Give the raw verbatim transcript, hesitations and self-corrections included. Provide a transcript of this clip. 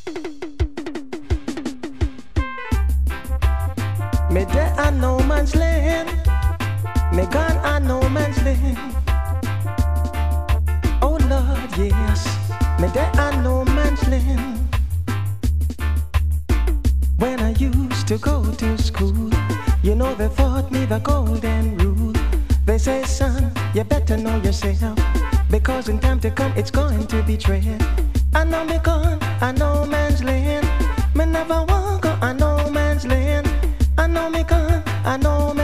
Me there a no man's land. Me gone a no man's land. Oh Lord, yes. Me there a no man's land. When I used to go to school, you know they taught me the golden rule. They say, son, you better know yourself, because in time to come it's going to be tread. I know me gone, I know man's land. Me never walk on a no man's land. I know me gone, I know